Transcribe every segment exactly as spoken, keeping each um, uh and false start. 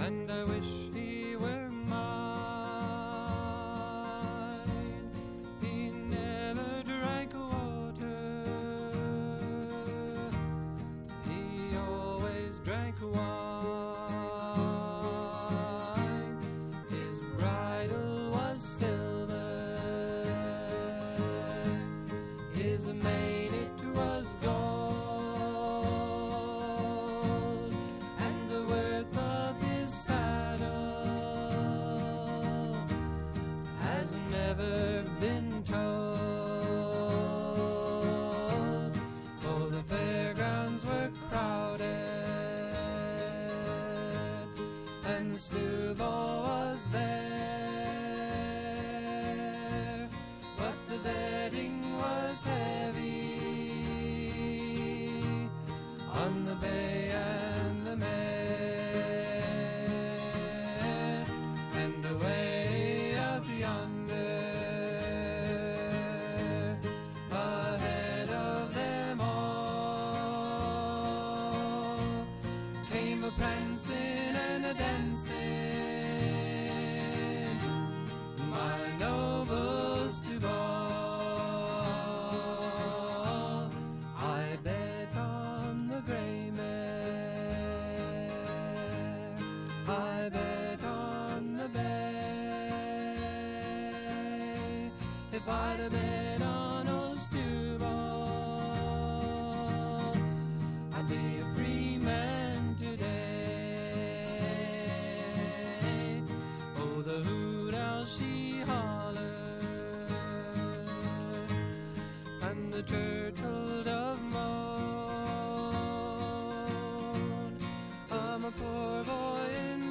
and I wish he were mine. He never drank water, he always drank wine. His bridle was silver, his mane it was gold, and the worth of his saddle has never been told. Oh, the fairgrounds were crowded, and the stewball was there, but the betting was heavy on the bay and the mare, and away out yonder, ahead of them all, came a prancing and a dancing, my nobles to ball. I bet on the gray mare, I bet on the bay. If I'd have been on old Stewball, I'd be a free man today. Oh, the hoot owl she hollered, and the turtle dove moaned. I'm a poor boy in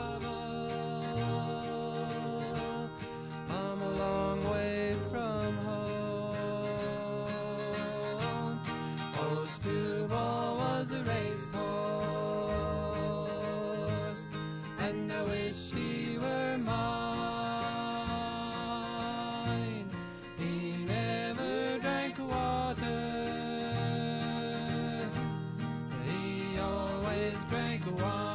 trouble, I'm a long way from home. Oh, Stewball was a racehorse, and I wish he were mine. He never drank water, he always drank wine.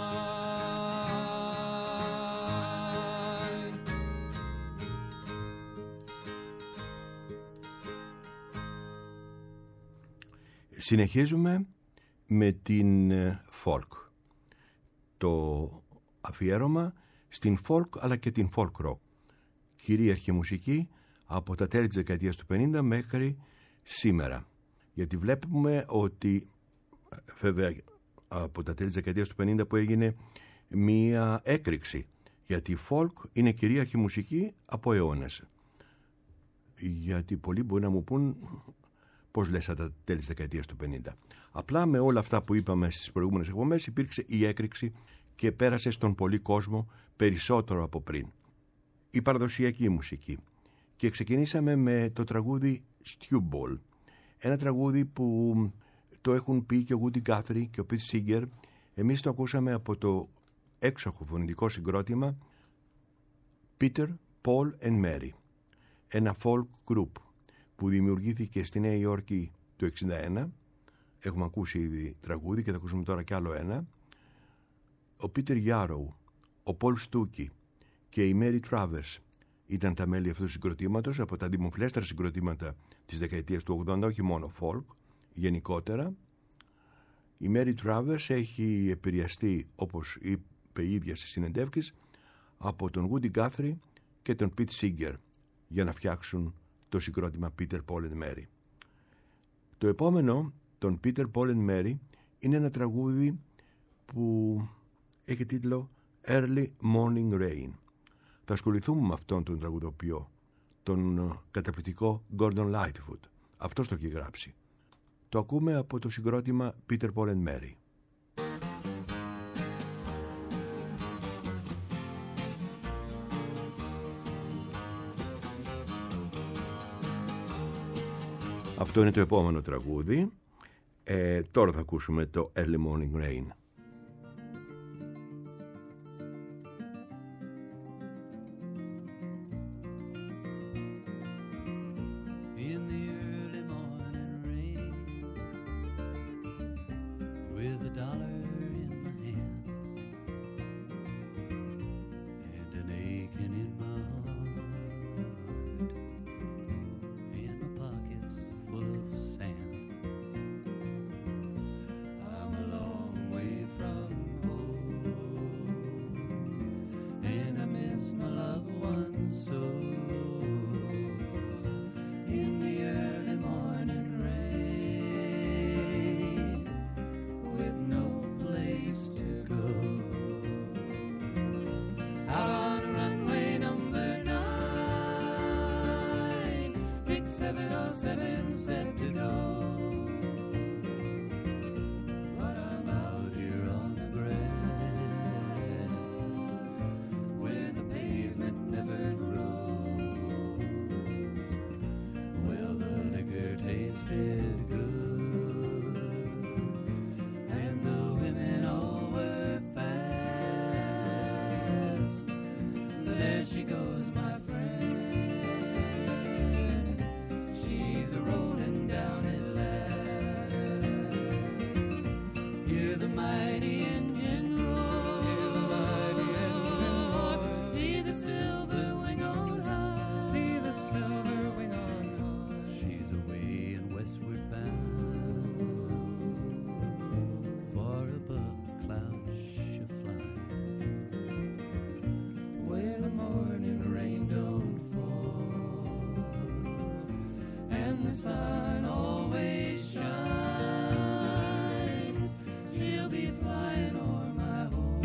Συνεχίζουμε με την ε, folk. Το αφιέρωμα στην folk αλλά και την folk rock. Κυρίαρχη μουσική από τα τέλη της δεκαετίας του πενήντα μέχρι σήμερα. Γιατί βλέπουμε ότι, βέβαια από τα τέλη της δεκαετίας του πενήντα που έγινε μία έκρηξη. Γιατί η folk είναι κυρίαρχη μουσική από αιώνες. Γιατί πολλοί μπορεί να μου πούν πώς λες από τα τέλη της δεκαετίας του πενήντα. Απλά με όλα αυτά που είπαμε στις προηγούμενες εκπομπές υπήρξε η έκρηξη και πέρασε στον πολύ κόσμο περισσότερο από πριν. Η παραδοσιακή μουσική. Και ξεκινήσαμε με το τραγούδι Stewball. Ένα τραγούδι που το έχουν πει και ο Woody Guthrie και ο Pete Seeger. Εμείς το ακούσαμε από το έξοχο φωνητικό συγκρότημα Peter, Paul and Mary. Ένα folk group που δημιουργήθηκε στη Νέα Υόρκη το εξήντα ένα. Έχουμε ακούσει ήδη τραγούδι και θα ακούσουμε τώρα κι άλλο ένα. Ο Peter Yarrow, ο Paul Stuckey και η Mary Travers ήταν τα μέλη αυτού του συγκροτήματος, από τα δημοφιλέστερα συγκροτήματα της δεκαετίας του ογδόντα, όχι μόνο folk, γενικότερα. Η Mary Travers έχει επηρεαστεί, όπως είπε η ίδια στις συνεντεύξεις, από τον Woody Guthrie και τον Pete Seeger για να φτιάξουν το συγκρότημα Peter, Paul and Mary. Το επόμενο, τον Peter, Paul and Mary, είναι ένα τραγούδι που έχει τίτλο Early Morning Rain. Θα ασχοληθούμε με αυτόν τον τραγουδοποιό, τον καταπληκτικό Gordon Lightfoot. Αυτός το έχει γράψει. Το ακούμε από το συγκρότημα Peter, Paul and Mary. Αυτό είναι το επόμενο τραγούδι. Ε, τώρα θα ακούσουμε το Early Morning Rain. seven oh seven set to go. But I'm out here on the grass where the pavement never grows. Well, the liquor tasted good and the women all were fast. There she goes, my friend, she's a-rolling down at last. Hear the mighty engine roar, hear the mighty engine roar. See the silver wing on high, see the silver wing on high. She's away and westward bound, far above the clouds she flies, where the morning rain don't fall and the sun always shines. She'll be flying o'er my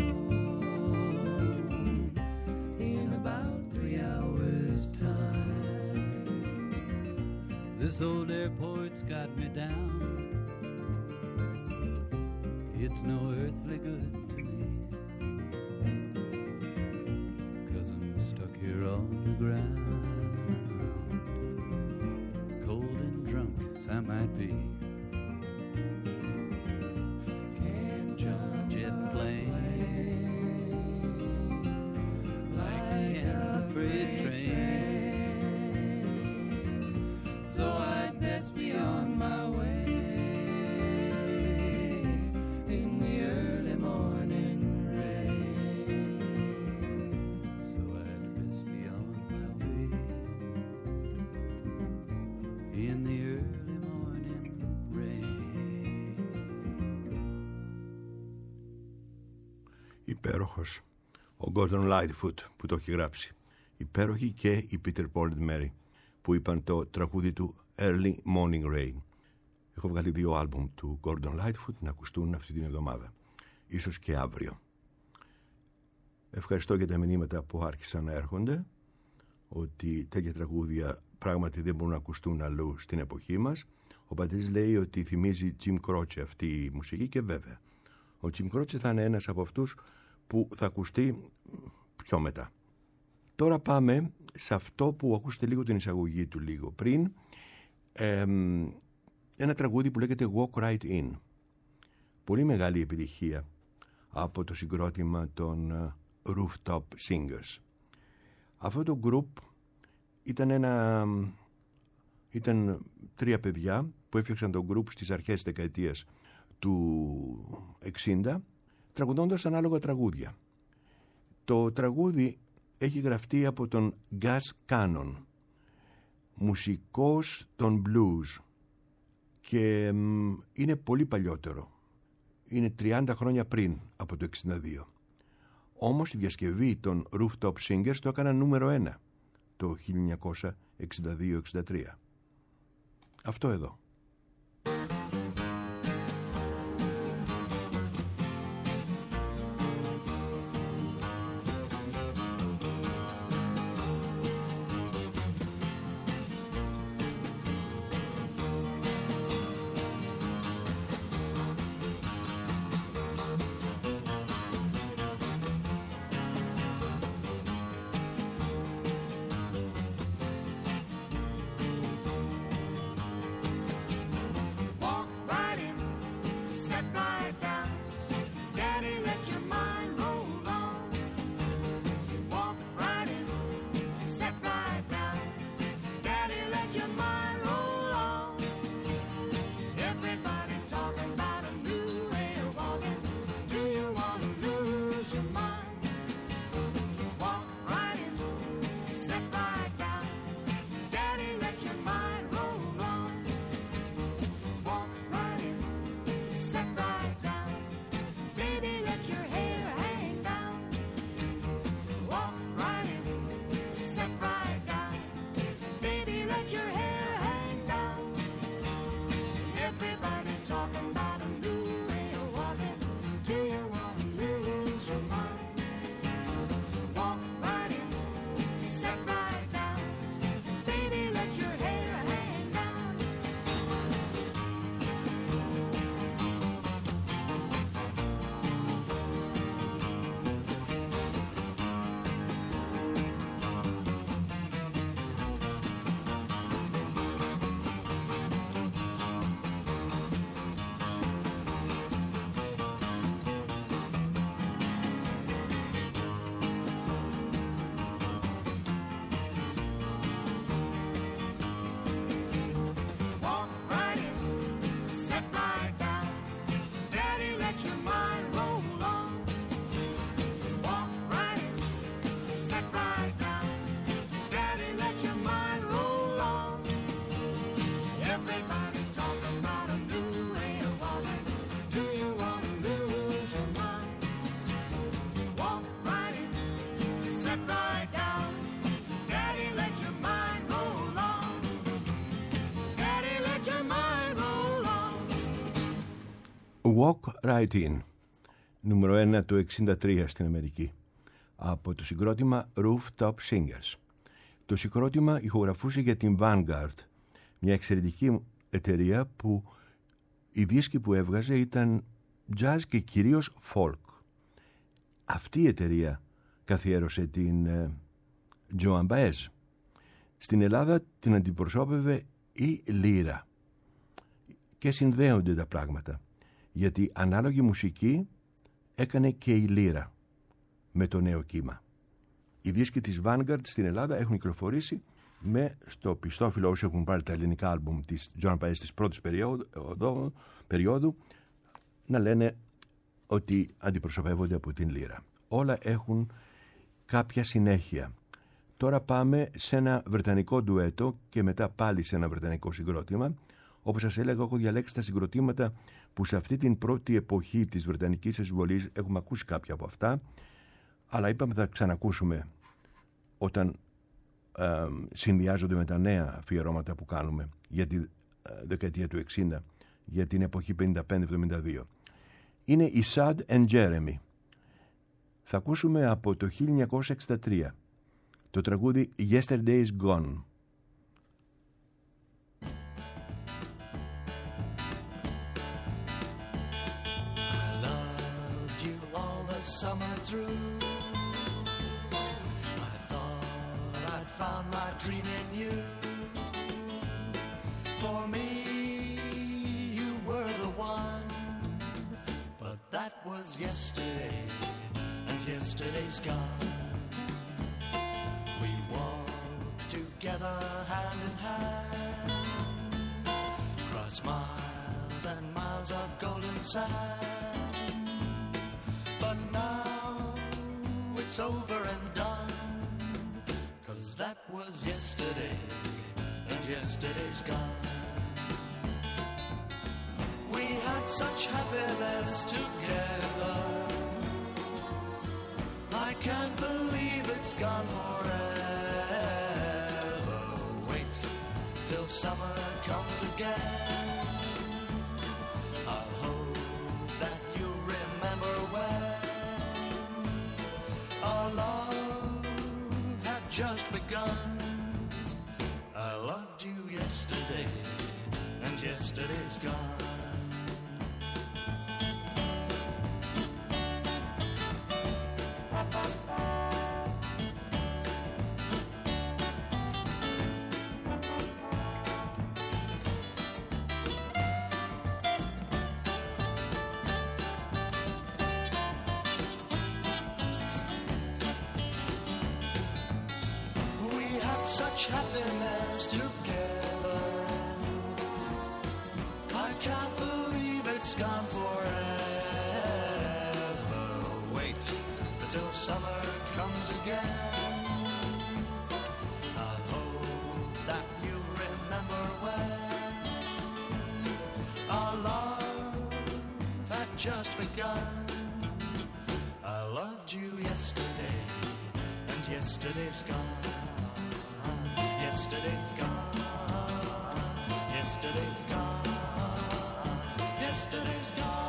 home in about three hours' time. This old airport's got me down. It's no earthly good to me, 'cause I'm stuck here on the ground, cold and drunk as I might be. Can't jump a jet plane like I can a freight train, so I'd best be on my way in the early morning rain. So I'd best be on my way in the early morning rain. Υπέροχος ο Gordon Lightfoot που το έχει γράψει. Υπέροχη και η Peter Paul and Mary που είπαν το τραγούδι του Early Morning Rain. Έχω βγάλει δύο άλμπουμ του Gordon Lightfoot να ακουστούν αυτή την εβδομάδα, ίσως και αύριο. Ευχαριστώ για τα μηνύματα που άρχισαν να έρχονται, ότι τέτοια τραγούδια πράγματι δεν μπορούν να ακουστούν αλλού στην εποχή μας. Ο Πατής λέει ότι θυμίζει Jim Croce αυτή η μουσική, και βέβαια ο Jim Croce θα είναι ένας από αυτούς που θα ακουστεί πιο μετά. Τώρα πάμε σε αυτό που ακούσετε λίγο την εισαγωγή του λίγο πριν, ε, ένα τραγούδι που λέγεται Walk Right In. Πολύ μεγάλη επιτυχία από το συγκρότημα των Rooftop Singers. Αυτό το group ήταν ένα ήταν τρία παιδιά που έφτιαξαν το group στις αρχές της δεκαετίας του εξήντα, τραγουδώντας ανάλογα τραγούδια. Το τραγούδι έχει γραφτεί από τον Gus Cannon, μουσικός των blues, και μ, είναι πολύ παλιότερο. Είναι τριάντα χρόνια πριν από το εξήντα δύο. Όμως η διασκευή των Rooftop Singers το έκαναν νούμερο ένα το χίλια εννιακόσια εξήντα δύο εξήντα τρία. Αυτό εδώ. Walk Right In, νούμερο ένα του εξήντα τρία στην Αμερική, από το συγκρότημα Rooftop Singers. Το συγκρότημα ηχογραφούσε για την Vanguard, μια εξαιρετική εταιρεία που οι δίσκοι που έβγαζε ήταν jazz και κυρίως folk. Αυτή η εταιρεία καθιέρωσε την Joan Baez. Στην Ελλάδα την αντιπροσώπευε η Λύρα. Και συνδέονται τα πράγματα, γιατί ανάλογη μουσική έκανε και η Λύρα με το νέο κύμα. Οι δίσκοι της Vanguard στην Ελλάδα έχουν κυκλοφορήσει με στο πιστόφυλλο, όσοι έχουν πάρει τα ελληνικά άλμπουμ της Joan Baez της πρώτης περίοδου, περίοδου να λένε ότι αντιπροσωπεύονται από την Λύρα. Όλα έχουν κάποια συνέχεια. Τώρα πάμε σε ένα βρετανικό ντουέτο και μετά πάλι σε ένα βρετανικό συγκρότημα. Όπως σας έλεγα, έχω διαλέξει τα συγκροτήματα που σε αυτή την πρώτη εποχή της βρετανικής εισβολής έχουμε ακούσει κάποια από αυτά, αλλά είπαμε θα ξανακούσουμε όταν ε, συνδυάζονται με τα νέα αφιερώματα που κάνουμε για τη ε, δεκαετία του εξήντα, για την εποχή πενήντα πέντε εβδομήντα δύο. Είναι η Sad and Jeremy. Θα ακούσουμε από το χίλια εννιακόσια εξήντα τρία το τραγούδι Yesterday's Gone. Summer through, I thought I'd found my dream in you. For me, you were the one, but that was yesterday, and yesterday's gone. We walked together hand in hand, across miles and miles of golden sand. But now it's over and done, 'cause that was yesterday, and yesterday's gone. We had such happiness together, I can't believe it's gone forever. Wait till summer comes again, I'll hope that you remember when our love had just begun. I loved you yesterday, and yesterday's gone. Such happiness together, I can't believe it's gone forever. Wait until summer comes again, I'll hope that you remember when our love had just begun. I loved you yesterday, and yesterday's gone. Yesterday's gone, yesterday's gone, yesterday's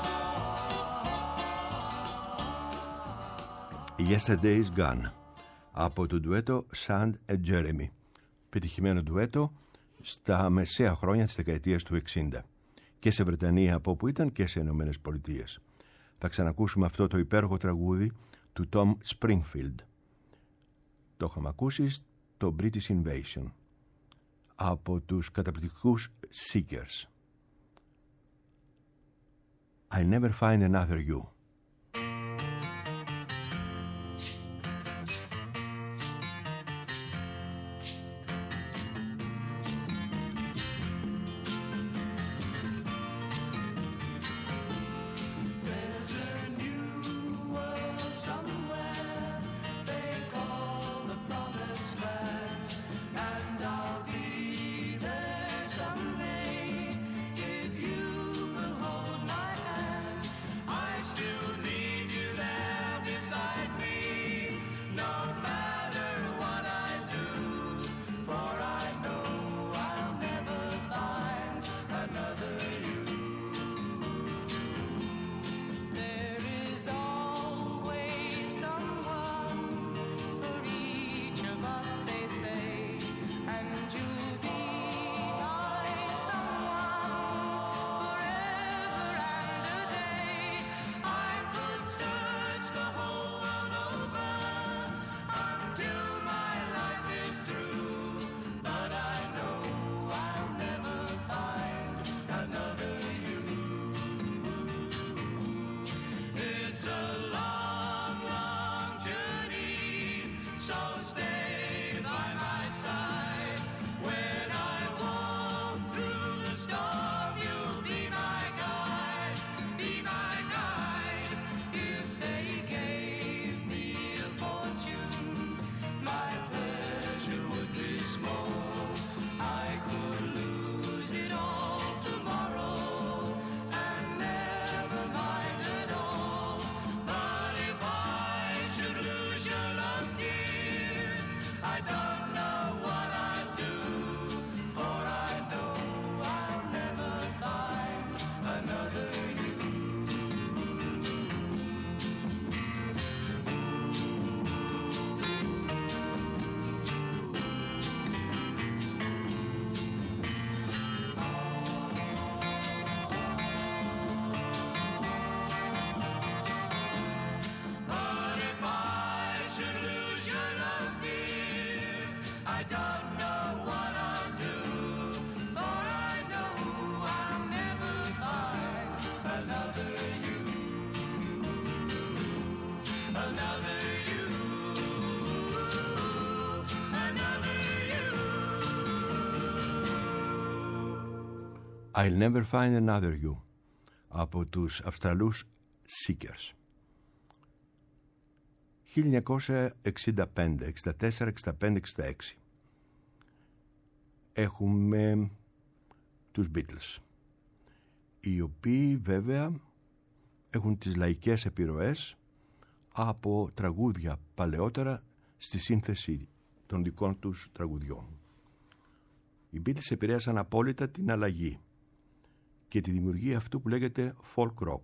gone. Yesterday's Gone από το ντουέτο Sad and Jeremy, πετυχημένο ντουέτο στα μεσαία χρόνια της δεκαετίας του εξήντα και σε Βρετανία από όπου ήταν και σε Ηνωμένες Πολιτείες. Θα ξανακούσουμε αυτό το υπέροχο τραγούδι του Tom Springfield. Το είχαμε ακούσει το British Invasion από τους καταπληκτικούς Seekers. I'll never find another you. Still I don't know what I'd do, for I know I'll never find another you. But if I should lose your love, dear, I don't know what I'll do, for I know I'll never find another you, another you, another you. I'll never find another you από τους Αυστραλούς Seekers. χίλια εννιακόσια εξήντα πέντε, εξήντα τέσσερα, εξήντα πέντε, εξήντα έξι έχουμε τους Beatles, οι οποίοι βέβαια έχουν τις λαϊκές επιρροές από τραγούδια παλαιότερα στη σύνθεση των δικών τους τραγουδιών. Οι Beatles επηρέασαν απόλυτα την αλλαγή και τη δημιουργία αυτού που λέγεται folk rock.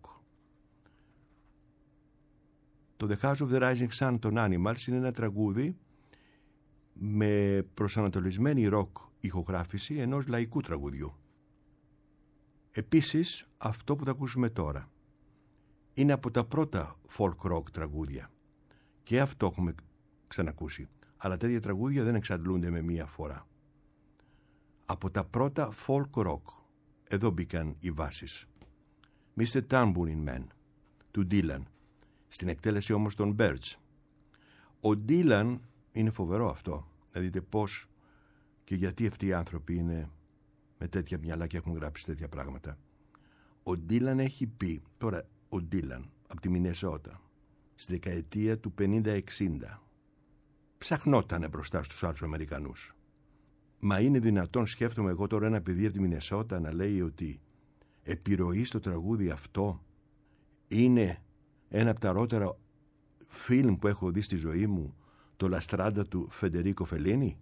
Το The House of the Rising Sun των Animals είναι ένα τραγούδι με προσανατολισμένη ροκ ηχογράφηση ενός λαϊκού τραγουδιού. Επίσης, αυτό που θα ακούσουμε τώρα είναι από τα πρώτα folk rock τραγούδια. Και αυτό έχουμε ξανακούσει. Αλλά τέτοια τραγούδια δεν εξαντλούνται με μία φορά. Από τα πρώτα folk rock, εδώ μπήκαν οι βάσεις. μίστερ Tambourine Man, του Dylan, στην εκτέλεση όμως των Birds. Ο Dylan, είναι φοβερό αυτό, να δείτε πώς και γιατί αυτοί οι άνθρωποι είναι με τέτοια μυαλά και έχουν γράψει τέτοια πράγματα. Ο Dylan έχει πει, τώρα ο Dylan από τη Μινεσότα, στη δεκαετία του πενήντα εξήντα, ψαχνότανε μπροστά στους άλλους Αμερικανούς. Μα είναι δυνατόν, σκέφτομαι εγώ τώρα, ένα παιδί από τη Μινεσότα να λέει ότι επιρροή στο τραγούδι αυτό είναι ένα από τα αργότερα φιλμ που έχω δει στη ζωή μου, το Λαστράντα του Φεντερίκο Φελίνι.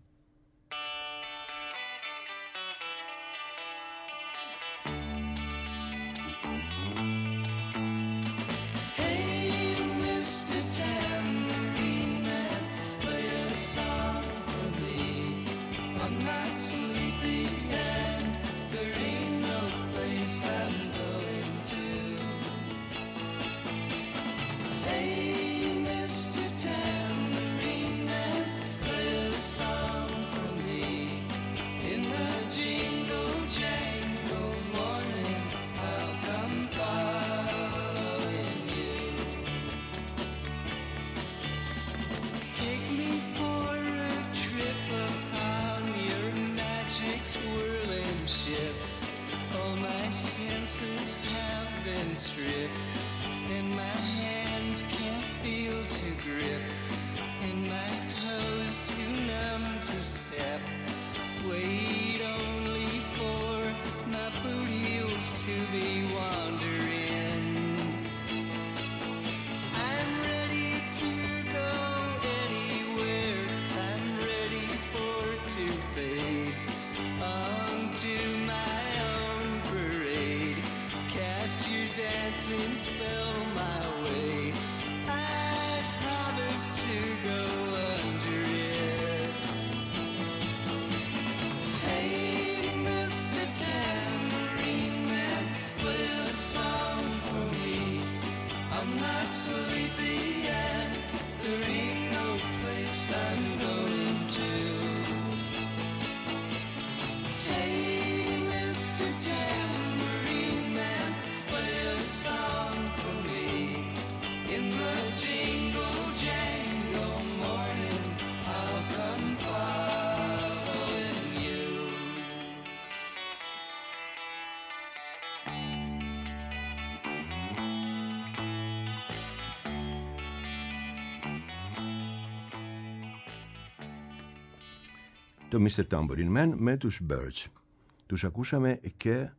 Το μίστερ Tambourine Man με τους Birds. Τους ακούσαμε και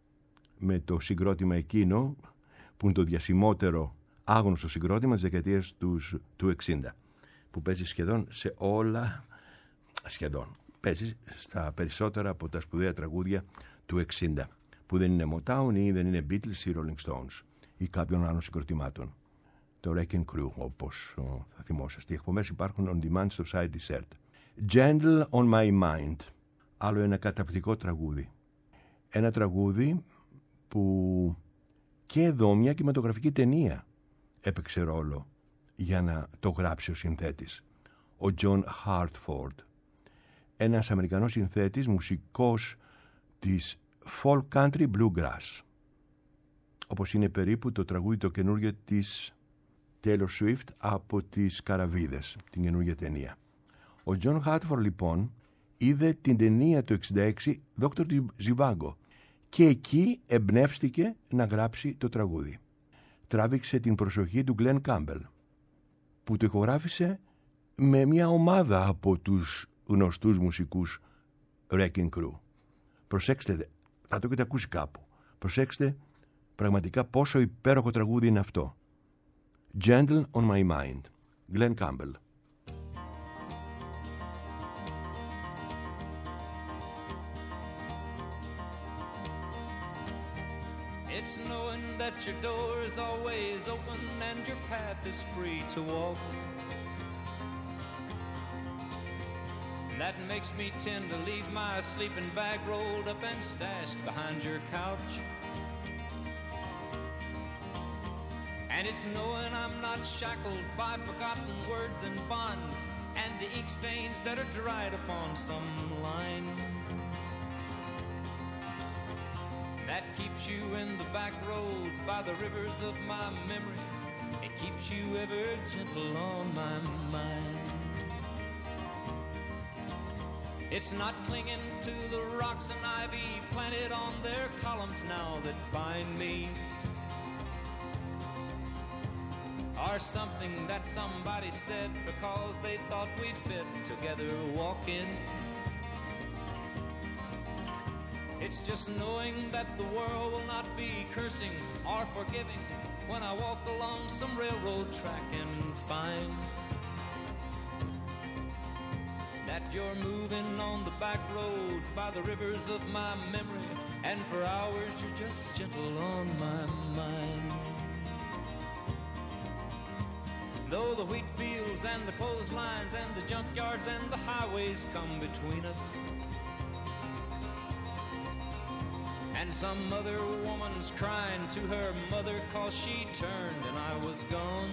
με το συγκρότημα εκείνο που είναι το διασημότερο άγνωστο συγκρότημα της δεκαετίας του εξήντα, που παίζει σχεδόν σε όλα σχεδόν. Παίζει στα περισσότερα από τα σπουδαία τραγούδια του εξήντα, που δεν είναι Motown ή δεν είναι Beatles ή Rolling Stones ή κάποιων άλλων συγκροτημάτων. Το Wrecking Crew, όπως θα θυμόσαστε. Οι εκπομπές υπάρχουν on demand στο site της ΕΡΤ. Gentle on my mind. Άλλο ένα καταπληκτικό τραγούδι. Ένα τραγούδι που και εδώ μια κινηματογραφική ταινία έπαιξε ρόλο για να το γράψει ο συνθέτης. Ο John Hartford. Ένας Αμερικανός συνθέτης, μουσικός της folk country bluegrass. Όπως είναι περίπου το τραγούδι το καινούργιο της Taylor Swift από τις Καραβίδες, την καινούργια ταινία. Ο John Hartford λοιπόν είδε την ταινία του εξήντα έξι Δόκτωρ Ζιβάγκο και εκεί εμπνεύστηκε να γράψει το τραγούδι. Τράβηξε την προσοχή του Glenn Campbell, που το ηχογράφησε με μια ομάδα από τους γνωστούς μουσικούς Wrecking Crew. Προσέξτε, θα το έχετε ακούσει κάπου. Προσέξτε πραγματικά πόσο υπέροχο τραγούδι είναι αυτό. Gentle on my mind. Glenn Campbell. It's knowing that your door is always open and your path is free to walk. That makes me tend to leave my sleeping bag rolled up and stashed behind your couch. And it's knowing I'm not shackled by forgotten words and bonds and the ink stains that are dried upon some line. That keeps you in the back roads by the rivers of my memory. It keeps you ever gentle on my mind. It's not clinging to the rocks and ivy planted on their columns now that bind me, or something that somebody said because they thought we fit together walking. It's just knowing that the world will not be cursing or forgiving when I walk along some railroad track and find that you're moving on the back roads by the rivers of my memory, and for hours you're just gentle on my mind. Though the wheat fields and the clotheslines and the junkyards and the highways come between us, and some other woman's crying to her mother 'cause she turned and I was gone,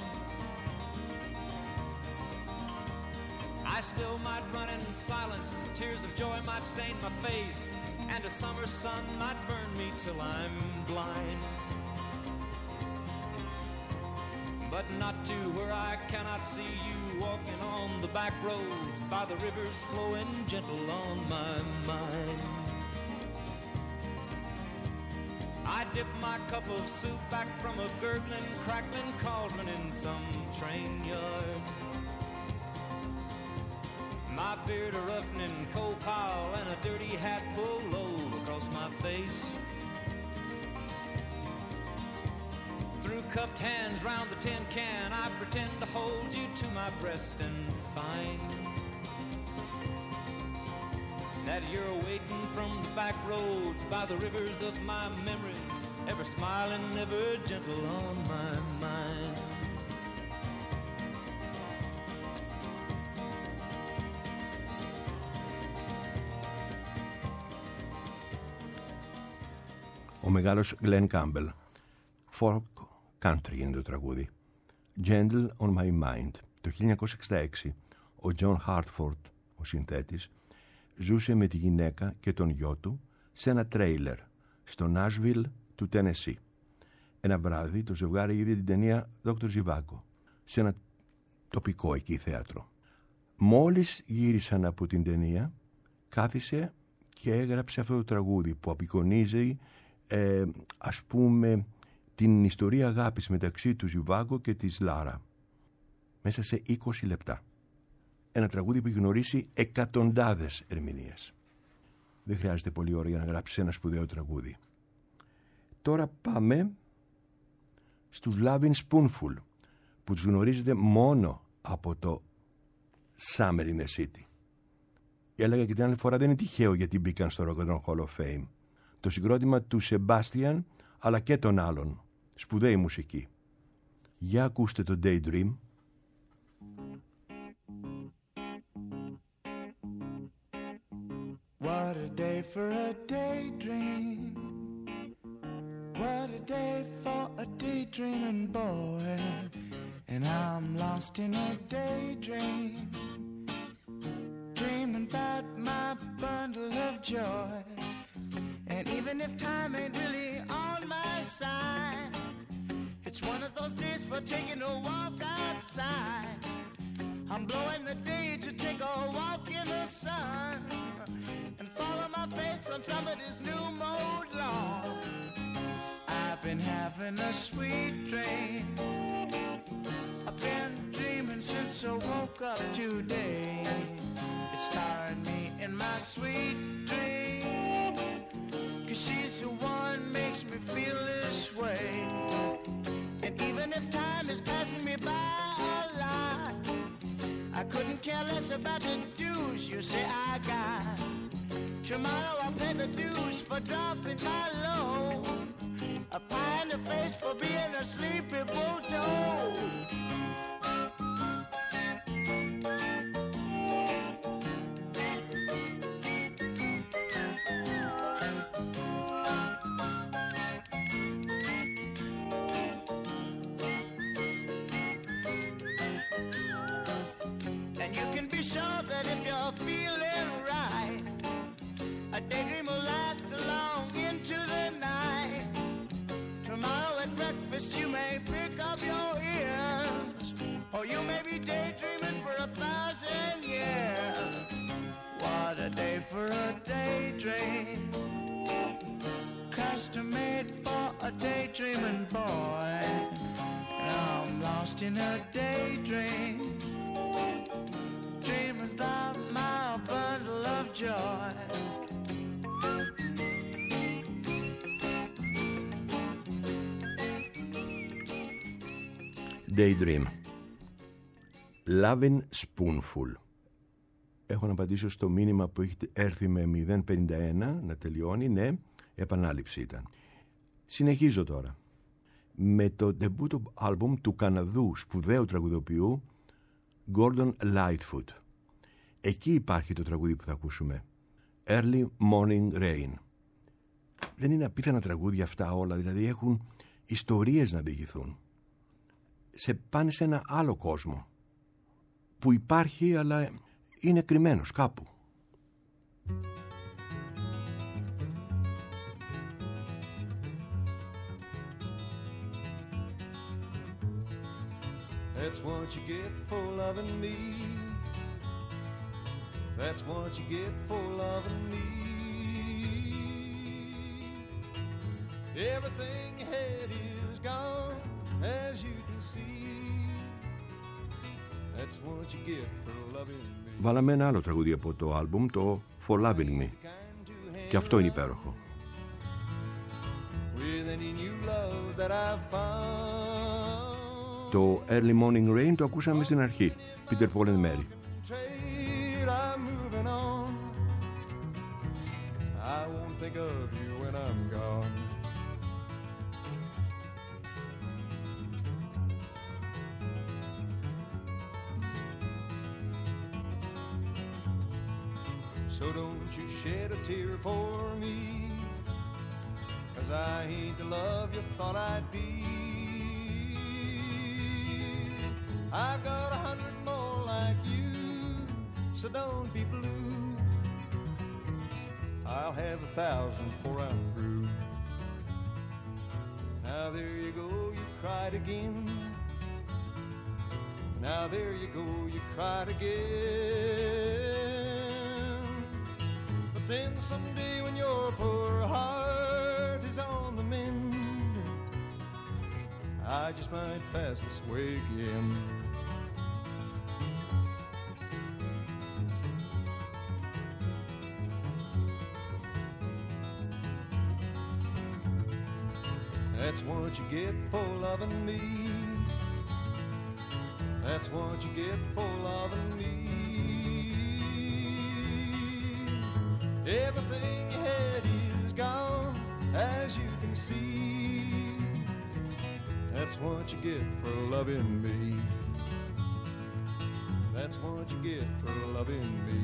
I still might run in silence, tears of joy might stain my face, and a summer sun might burn me till I'm blind. But not to where I cannot see you walking on the back roads by the rivers flowing gentle on my mind. I dip my cup of soup back from a gurgling, crackling cauldron in some train yard. My beard a roughening coal pile and a dirty hat pulled low across my face. Through cupped hands round the tin can, I pretend to hold you to my breast and find that you're waiting from the back roads by the rivers of my memories, ever smiling, ever gentle on my mind. Ο μεγάλος Glenn Campbell. Folk country είναι το τραγούδι. Gentle on my mind. Το χίλια εννιακόσια εξήντα έξι ο John Hartford, ο συνθέτης, ζούσε με τη γυναίκα και τον γιο του σε ένα τρέιλερ στο Nashville του Tennessee. Ένα βράδυ το ζευγάρι είδε την ταινία Δόκτωρ Ζιβάγκο σε ένα τοπικό εκεί θέατρο. Μόλις γύρισαν από την ταινία, κάθισε και έγραψε αυτό το τραγούδι που απεικονίζει ε, ας πούμε την ιστορία αγάπης μεταξύ του Ζιβάγκο και της Λάρα μέσα σε είκοσι λεπτά. Ένα τραγούδι που έχει γνωρίσει εκατοντάδες ερμηνείες. Δεν χρειάζεται πολλή ώρα για να γράψεις ένα σπουδαίο τραγούδι. Τώρα πάμε στους Lovin' Spoonful, που τους γνωρίζετε μόνο από το Summer in the City. Έλεγα και την άλλη φορά, δεν είναι τυχαίο γιατί μπήκαν στο Rock and Roll Hall of Fame. Το συγκρότημα του Sebastian αλλά και των άλλων. Σπουδαίη μουσική. Για ακούστε το Daydream. What a day for a daydream. What a day for a daydreaming boy. And I'm lost in a daydream, dreaming about my bundle of joy. And even if time ain't really on my side, it's one of those days for taking a walk outside. I'm blowing the day to take a walk in the sun and follow my face on somebody's new mode lawn. I've been having a sweet dream. I've been dreaming since I woke up today. It starred me in my sweet dream, 'cause she's the one makes me feel this way. And even if time is passing me by a lot, I couldn't care less about the dues you say I got. Tomorrow I'll pay the dues for dropping my load, a pie in the face for being a sleepy bulldog. And you can be sure that if you're feeling right, a daydream will last long into the night. Tomorrow at breakfast you may pick up your ears, or you may be daydreaming for a thousand years. What a day for a daydream, custom made for a daydreaming boy. And I'm lost in a daydream, dreaming about my bundle of joy. Daydream. Lovin' Spoonful. Έχω να απαντήσω στο μήνυμα που έχει έρθει με μηδέν πενήντα ένα να τελειώνει. Ναι, επανάληψη ήταν. Συνεχίζω τώρα με το debut album του Καναδού σπουδαίου τραγουδοποιού Gordon Lightfoot. Εκεί υπάρχει το τραγούδι που θα ακούσουμε, Early Morning Rain. Δεν είναι απίθανα τραγούδια αυτά όλα, δηλαδή έχουν ιστορίες να διηγηθούν. Σε πάνε σε ένα άλλο κόσμο που υπάρχει αλλά είναι κρυμμένος κάπου. That's what you get for loving me. That's what you get for loving me. Everything you had is gone, as you can see. That's what you get for loving me. Βάλαμε ένα άλλο τραγούδι από το άλμπουμ, το For Loving Me. Και αυτό είναι υπέροχο. With any new love that I've found. Το Early Morning Rain το ακούσαμε στην αρχή. Peter, Paul and Mary. Trade, I'm moving on. I won't think of you when I'm gone. So don't you shed a tear for me, 'cause I ain't the love you thought I'd be. I've got a hundred more like you, so don't be blue. I'll have a thousand before I'm through. Now there you go, you cried again. Now there you go, you cried again. But then someday when your poor heart is on the mend, I just might pass this way again. That's what you get for loving me. That's what you get for loving me. Everything you had is gone, as you can see. That's what you get for loving me. That's what you get for loving me.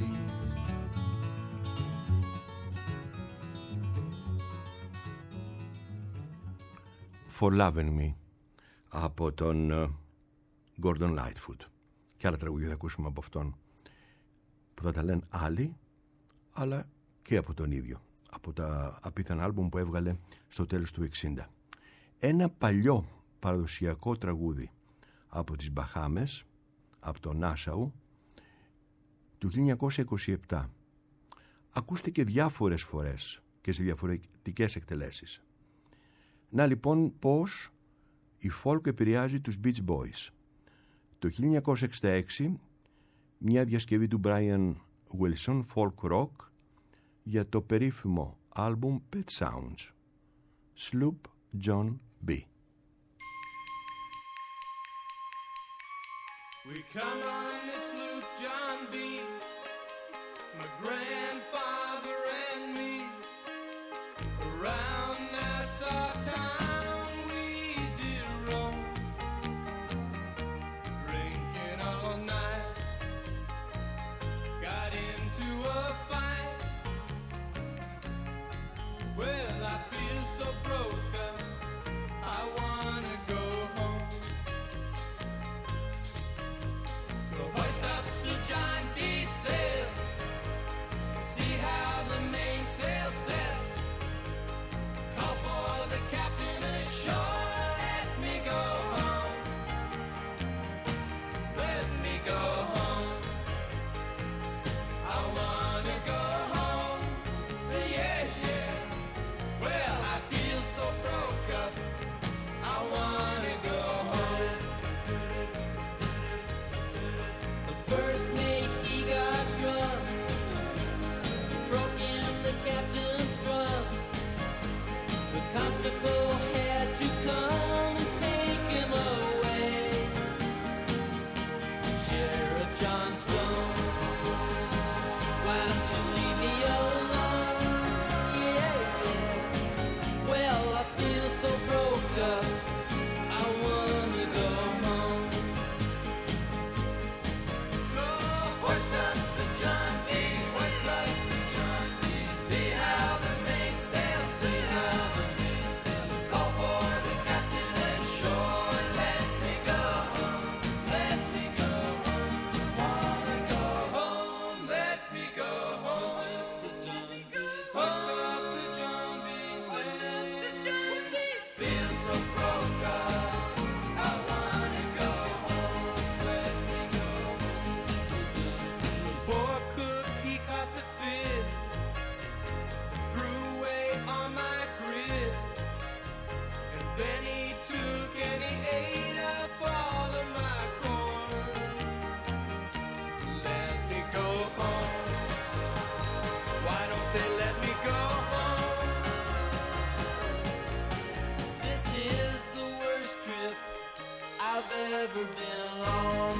For Loving Me από τον uh, Gordon Lightfoot. Και άλλα τραγούδια θα ακούσουμε από αυτόν που θα τα λένε άλλοι, αλλά και από τον ίδιο, από τα απίθανα άλμπουμ που έβγαλε στο τέλος του εξήντα. Ένα παλιό παραδοσιακό τραγούδι από τις Μπαχάμες, από το Νάσαου, του χίλια εννιακόσια είκοσι επτά. Ακούστηκε διάφορες φορές και σε διαφορετικές εκτελέσεις. Να λοιπόν πώς η folk επηρεάζει τους Beach Boys. Το χίλια εννιακόσια εξήντα έξι μια διασκευή του Brian Wilson, folk rock, για το περίφημο άλμπουμ Pet Sounds, Sloop John B. We come on this sloop, John B. My grandfather and me. Around Nassau town we did roam, drinking all night. Got into a fight. Well, I feel so broke up, I wanna go home. So hoist up the John B. sail, see how the mainsail sets. Call for the captain ashore, let me go home. Let me go home. I wanna go home. Yeah, yeah. Well, I feel so broke up, I wanna go home. The first mate, he got drunk, broke in the captain's drum. The constable had to come and take him away. Sheriff John Stone, why don't you leave me alone? Yeah, yeah. Well, I feel so broke up, I wanna go home. So hoist up the John B, hoist up the John B. See how the mainsail, see how the mainsail. Call for the captain ashore, let me go home, let me go home. Wanna go home, let me go home. Hoist up the John B, hoist up the John B. Feel so broke up, I wanna go home, let me go home. The poor cook, he caught the fish, threw away all my grits, and then he took and he ate up all of my corn. Let me go home. Why don't they let me go home? This is the worst trip I've ever been on.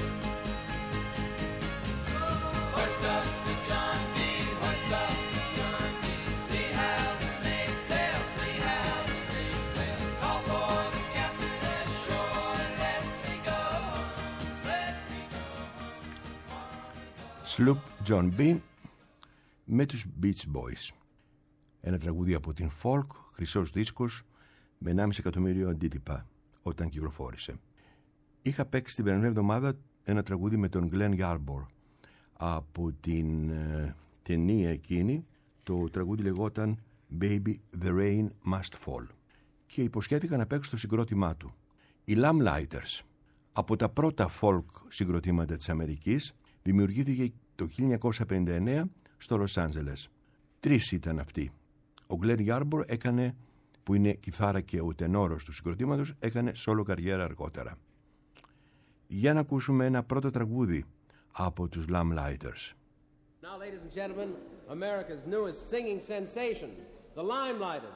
Hoist up the John B, hoist up the John B. See how the mainsail, see how the mainsail. Call for the captain ashore, let me go home, let me go home. Sloop John B με τους Beach Boys. Ένα τραγούδι από την folk, χρυσός δίσκος, με ενάμιση εκατομμύριο αντίτυπα όταν κυκλοφόρησε. Είχα παίξει την περασμένη εβδομάδα ένα τραγούδι με τον Glenn Yarborough από την ε, ταινία εκείνη. Το τραγούδι λεγόταν Baby The Rain Must Fall και υποσχέθηκα να παίξω το συγκρότημά του. Οι Lamlighters, από τα πρώτα folk συγκροτήματα της Αμερικής, δημιουργήθηκε το χίλια εννιακόσια πενήντα εννέα στο Λος Άντζελες. Τρεις ήταν αυτοί. Ο Glenn Yarborough έκανε, που είναι κιθάρα και ο τενόρος του συγκροτήματος, έκανε solo καριέρα αργότερα. Για να ακούσουμε ένα πρώτο τραγούδι από τους Lamlighters. Now, ladies and gentlemen, America's newest singing sensation, the Limelighters.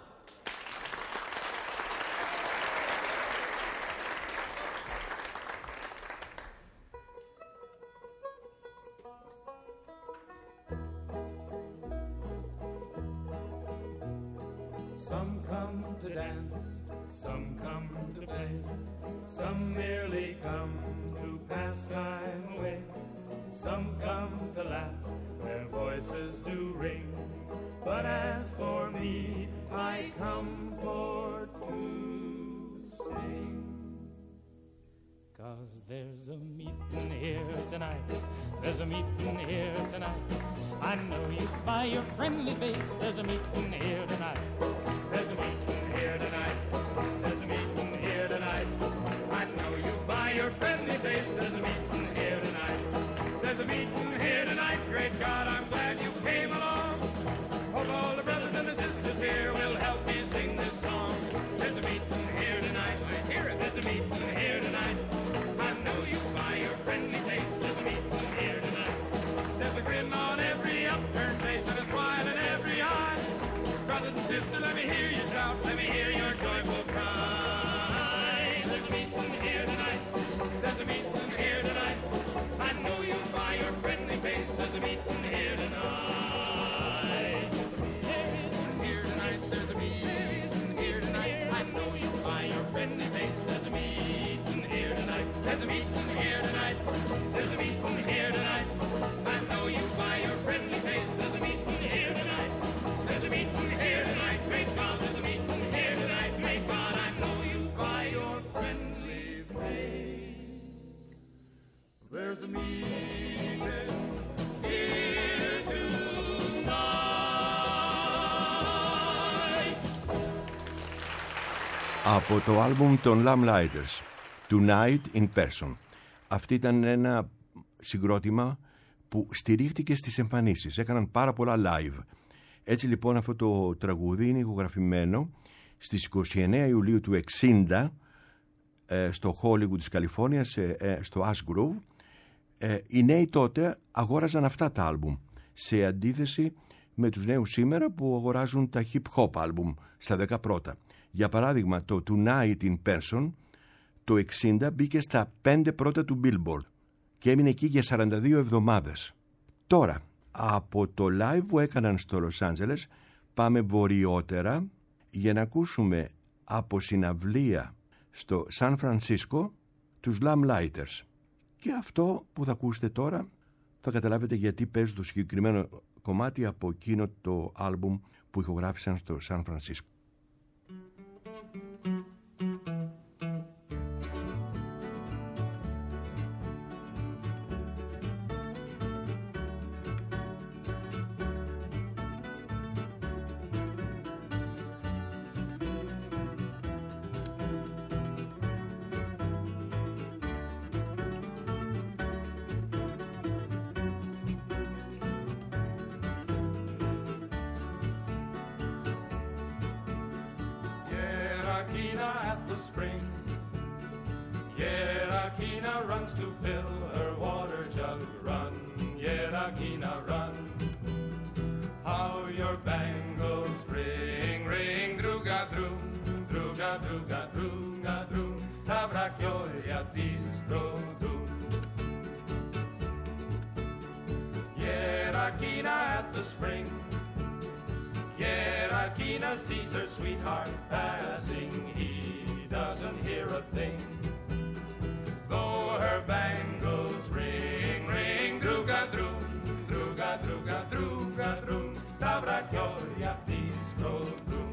Some come to dance, some come to play, some merely come to pass time away. Some come to laugh, their voices do ring. But as for me, I come for to sing. 'Cause there's a meeting here tonight, there's a meeting here tonight. I know you by your friendly face, there's a meeting here tonight. There's a meeting here tonight, there's a meeting here tonight. I know you by your friendly face, there's a meeting here tonight. There's a meeting here tonight, great God, I'm glad you came along. Hope all the brothers and the sisters here will help me sing this song. There's a meeting here tonight, I hear it, there's a meeting here tonight. I know you by your friendly face, there's a meeting here tonight. There's a grin on every upturned face and a smile in every eye. Brothers and sisters, let me hear you shout, let me hear your joyful cry. There's a meeting here tonight, there's a meeting here tonight. I know you by your friendly face, there's a meeting here tonight. There's a meeting here tonight, there's a meeting here tonight. I know you by your friendly face, there's a meeting here tonight. There's a meeting here tonight, there's a meeting here tonight. I know you by your friendly face, there's a meeting here tonight. There's a meeting here tonight, great God, there's a meeting here tonight, great God, I know you by your friendly face. There's a meeting here tonight. Από το άλμπουμ των Lamlighters, Tonight in Person. Αυτή ήταν ένα συγκρότημα που στηρίχτηκε στις εμφανίσεις. Έκαναν πάρα πολλά live. Έτσι λοιπόν αυτό το τραγούδι είναι ηχογραφημένο στις είκοσι εννέα Ιουλίου του εξήντα ε, στο Hollywood της Καλιφόρνιας, ε, στο Ashgrove. Ε, οι νέοι τότε αγόραζαν αυτά τα άλμπουμ σε αντίθεση με τους νέους σήμερα που αγοράζουν τα hip hop άλμπουμ στα δέκα πρώτα. Για παράδειγμα, το Tonight in Person το εξήντα μπήκε στα πέντε πρώτα του Billboard και έμεινε εκεί για σαράντα δύο εβδομάδες. Τώρα, από το live που έκαναν στο Λος Άντζελες πάμε βορειότερα για να ακούσουμε από συναυλία στο Σαν Φρανσίσκο τους Lamlighters. Και αυτό που θα ακούσετε τώρα θα καταλάβετε γιατί παίζω το συγκεκριμένο κομμάτι από εκείνο το άλμπουμ που ηχογράφησαν στο Σαν Φρανσίσκο. At the spring, Yerakina runs to fill her water jug. Run, Yerakina, run. How your bangles ring, ring, druga, drum, druga, druga, druga, drum. Tabrakioria disrodum. Yerakina at the spring. Yerakina sees her sweetheart passing. He doesn't hear a thing. Though her bangles ring, ring, druga, drum, druga, druga, druga, drum. Tabrakioria disrodum.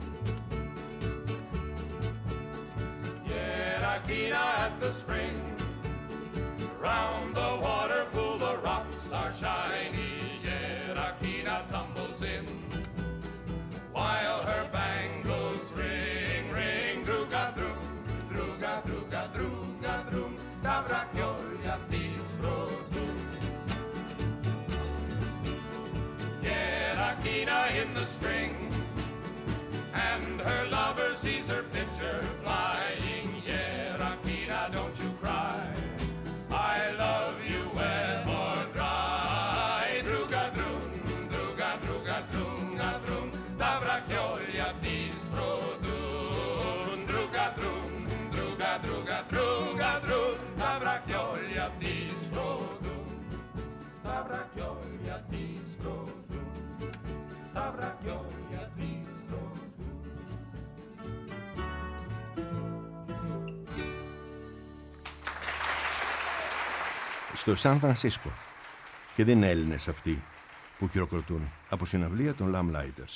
Yerakina at the spring. Round the water pool the rocks are shiny. Yerakina tumbles in. While her bangles ring, ring, druga, drum, druga, druga, druga, drum, tabrakioria disrodum. Yerakina in the spring, and her lover sees her picture flying. Yerakina, don't you cry, I love you wet or dry. Druga, drum, druga, druga, druga, drum. Tabrakioria disrodum. Druga, drum, druga, druga, druga, drum. Tabrakioria disrodum. Tabrakioria disrodum. Tabrakioria disrodum. στο Σαν Φρανσίσκο. Και δεν είναι Έλληνες αυτοί που χειροκροτούν. Από συναυλία των Lamlighters.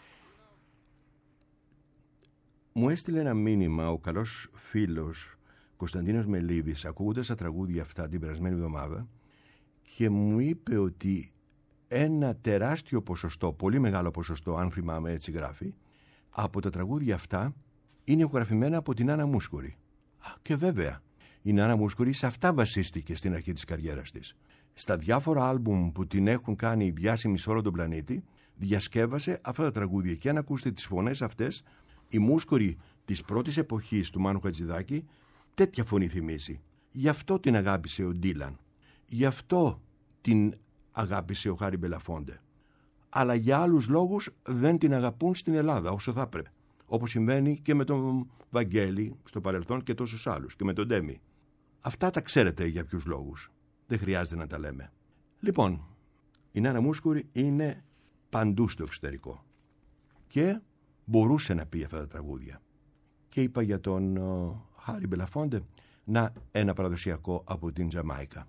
Μου έστειλε ένα μήνυμα ο καλός φίλος Κωνσταντίνος Μελίδης, ακούγοντας τα τραγούδια αυτά την περασμένη εβδομάδα, και μου είπε ότι ένα τεράστιο ποσοστό, πολύ μεγάλο ποσοστό, αν θυμάμαι έτσι γράφει, από τα τραγούδια αυτά είναι ηχογραφημένα από την Άννα Μούσκουρη. Α, και βέβαια, η Άννα Μούσκουρη σε αυτά βασίστηκε στην αρχή της καριέρας της. Στα διάφορα άλμπουμ που την έχουν κάνει διάσημη σε όλο τον πλανήτη, διασκεύασε αυτά τα τραγούδια. Και αν ακούσετε τις φωνές αυτές, η Μούσκουρη της πρώτης εποχής του Μάνου Χατζηδάκη τέτοια φωνή θυμίζει. Γι' αυτό την αγάπησε ο Ντίλαν. Γι' αυτό την αγάπησε ο Χάρι Μπελαφόντε. Αλλά για άλλους λόγους δεν την αγαπούν στην Ελλάδα όσο θα έπρεπε. Όπως συμβαίνει και με τον Βαγγέλη στο παρελθόν και τόσους άλλους. Και με τον Ντέμι. Αυτά τα ξέρετε για ποιους λόγους. Δεν χρειάζεται να τα λέμε. Λοιπόν, η Νάνα Μούσκουρη είναι παντού στο εξωτερικό. Και μπορούσε να πει αυτά τα τραγούδια. Και είπα για τον uh, Χάρι Μπελαφόντε, να ένα παραδοσιακό από την Τζαμάικα.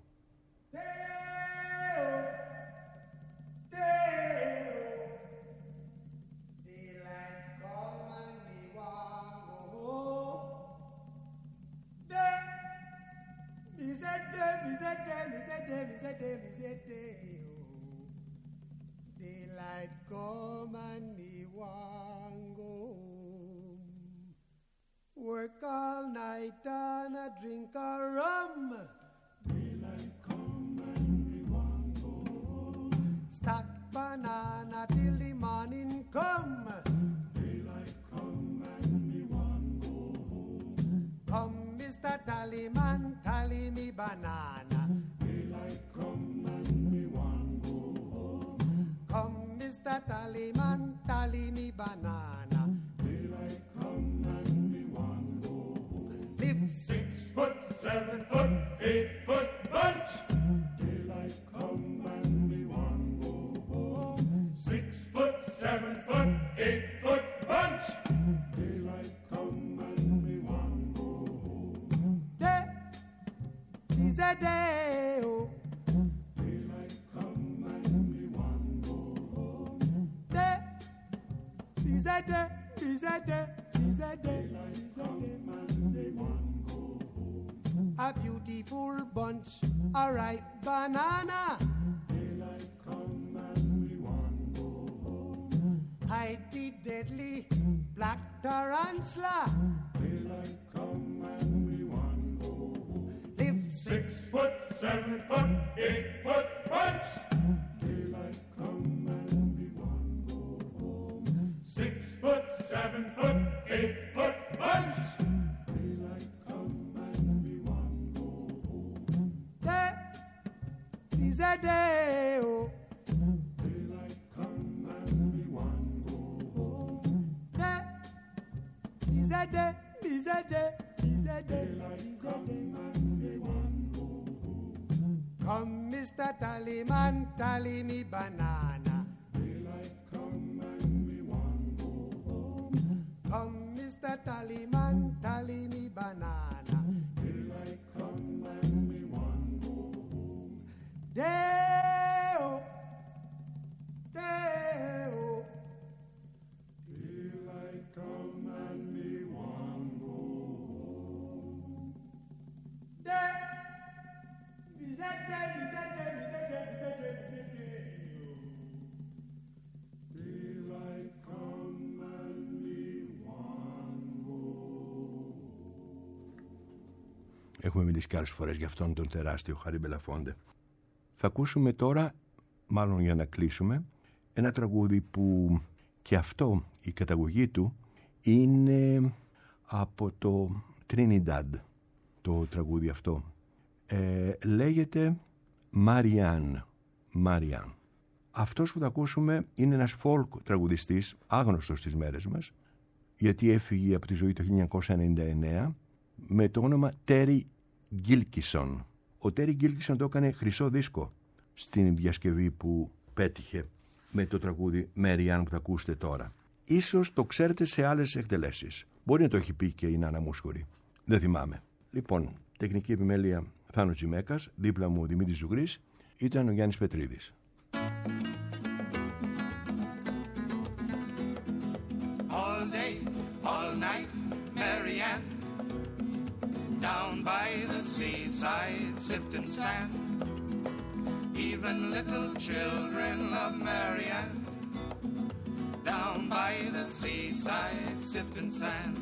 Daylight come and me want go home. Work all night and a drink a rum. Daylight come and me want go home. Stack banana till the morning come. Daylight come and me want go home. Come, Mister Tallyman, tally me banana. Daylight come and me want go home. Come, Mister Tallyman, tally me banana. Daylight come and me want go home. Live six foot, seven foot, eight foot bunch. Daylight come and me want go home. Six foot, seven foot, eight foot bunch. Daylight come and me want go home. Day is a day, oh. Daylight come and me want go home. Day is a day, is a day, is a day. Daylight come and me want go home. A beautiful bunch, a ripe banana. Daylight come and me want go home. Hide the deadly black tarantula. Daylight come and me want go home. Live six foot, seven foot, eight foot bunch. Daylight come and me want go home. Six foot, seven foot, eight foot bunch. Daylight come and me want go home. Day is a day, oh. Daylight come and me want go home. Day is a day, is a day, is a day. Daylight come and me want go home. Come, Mister Tallyman, tally me banana. Daylight come and me want go home. Come, Mister Tallyman, tally me banana. Daylight come and me want go home. Day-o, day-o. Daylight come and me want go home. Day, misete, misete, misete, misete, misete. Daylight come and me want go home. Έχουμε μιλήσει και άλλες φορές για αυτόν τον τεράστιο Χάρι Μπελαφόντε. Θα ακούσουμε τώρα, μάλλον για να κλείσουμε, ένα τραγούδι που και αυτό, η καταγωγή του, είναι από το Trinidad, το τραγούδι αυτό. Ε, λέγεται Marianne. Marianne. Αυτός που θα ακούσουμε είναι ένας folk τραγουδιστής, άγνωστος στις μέρες μας, γιατί έφυγε από τη ζωή το χίλια εννιακόσια ενενήντα εννέα, με το όνομα Terry Gilkison. Ο Terry Gilkison το έκανε χρυσό δίσκο στην διασκευή που πέτυχε με το τραγούδι Marianne που θα ακούσετε τώρα. Ίσως το ξέρετε σε άλλες εκτελέσεις. Μπορεί να το έχει πει και η Νάνα Μούσκουρη. Δεν θυμάμαι. Λοιπόν, τεχνική επιμέλεια Θάνος Τζιμέκας, δίπλα μου ο Δημήτρης Ζουγρής, ήταν ο Γιάννης Πετρίδης. All day, all night, Marianne, down by the seaside, sifting sand. Even little children love Marianne, down by the seaside, sifting sand.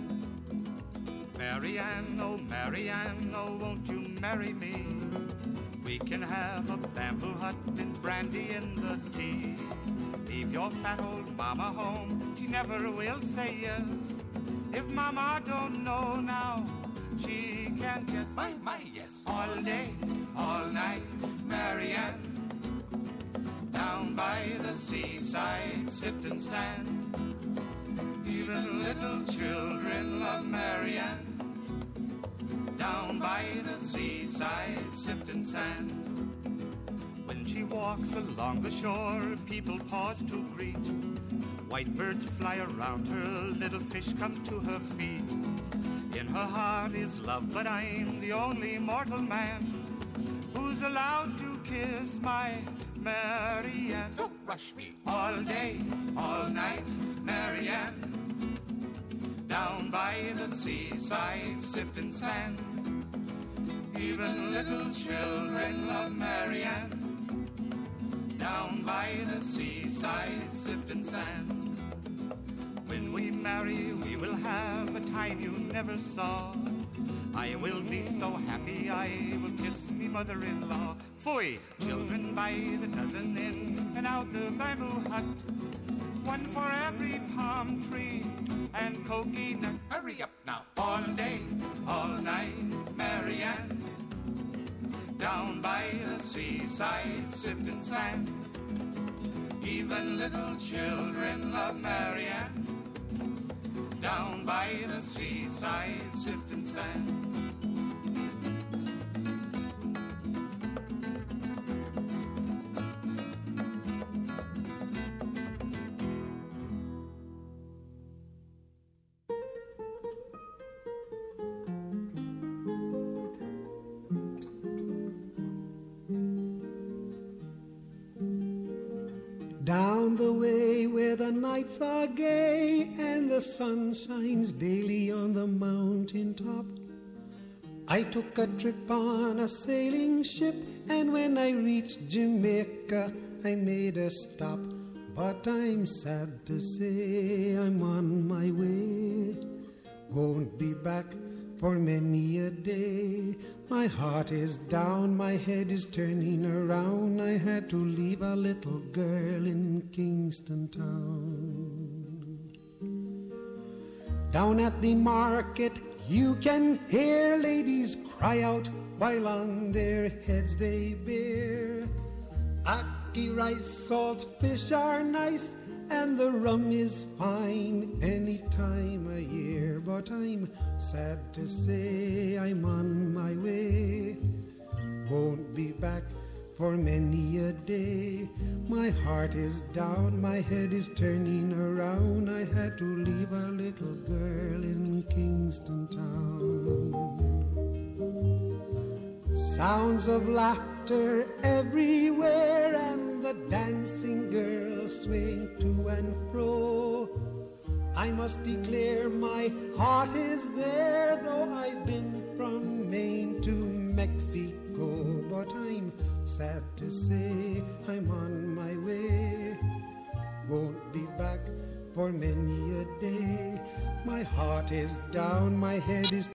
Marianne, oh Marianne, oh won't you marry me? We can have a bamboo hut and brandy in the tea. Leave your fat old mama home, she never will say yes. If mama don't know now, she can guess. My, my, yes. All day, all night, Marianne, down by the seaside, sifting sand. Even little children love Marianne, down by the seaside, sifting sand. When she walks along the shore, people pause to greet. White birds fly around her, little fish come to her feet. In her heart is love, but I'm the only mortal man who's allowed to kiss my Marianne. Don't rush me. All day, all night, Marianne, down by the seaside, sifting sand. Even little children love Marianne, down by the seaside, sifting sand. When we marry, we will have a time you never saw. I will be so happy, I will kiss me mother-in-law. Phooey! Children by the dozen in and out the bamboo hut, one for every palm tree and coconut. Hurry up now! All day, all night, Marianne, down by the seaside, sifting sand. Even little children love Marianne, down by the seaside, sifting sand. Down the way where the nights are gay and the sun shines daily on the mountain top, I took a trip on a sailing ship, and when I reached Jamaica I made a stop. But I'm sad to say I'm on my way, won't be back for many a day. My heart is down, my head is turning around. I had to leave a little girl in Kingston Town. Down at the market you can hear ladies cry out while on their heads they bear. Ackee rice, salt fish are nice, and the rum is fine any time of year. But I'm sad to say I'm on my way, won't be back for many a day. My heart is down, my head is turning around. I had to leave a little girl in Kingston Town. Sounds of laughter everywhere, and the dancing girls swing to and fro. I must declare my heart is there, though I've been from Maine to Mexico. But I'm sad to say I'm on my way, won't be back for many a day. My heart is down, my head is